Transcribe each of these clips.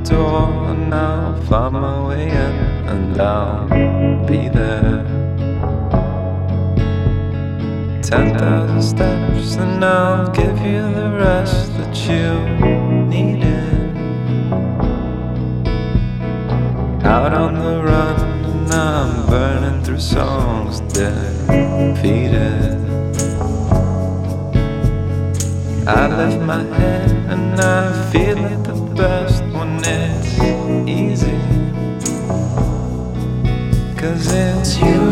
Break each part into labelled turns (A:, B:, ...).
A: door, and I'll find my way in, and I'll be there. 10,000 steps, and I'll give you the rest that you needed. Out on the run, and I'm burning through songs, defeated. I lift my head and I feel it the best when it's easy, 'cause it's you.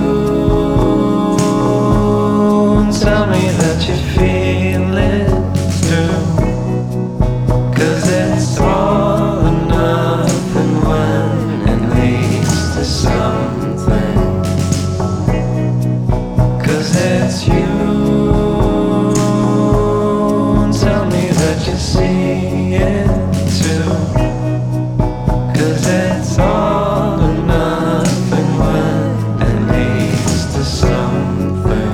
A: Tell me that you feel it too, 'cause it's all or nothing when it leads to something, 'cause it's you. Tell me that you see it too, 'cause it's all or nothing when it leads to something.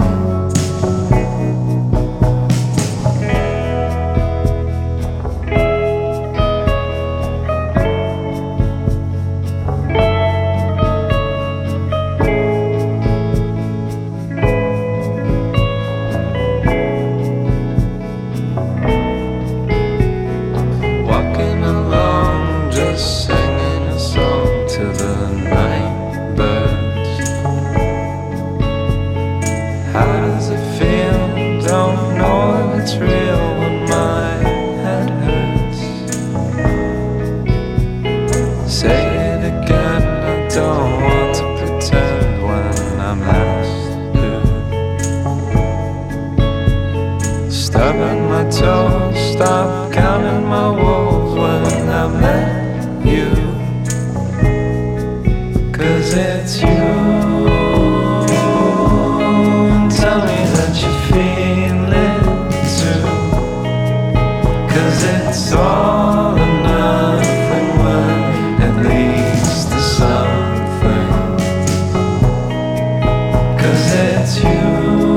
A: Walking along, just singing a song to the night birds. How does it feel? Don't know if it's real when my head hurts. Say it again, I don't want to pretend when I'm asked to. Stubbing my toes, stop counting my woes when I met you, 'cause it's you. Tell me that you feel it too, 'cause it's all or nothing when it leads to something, 'cause it's you.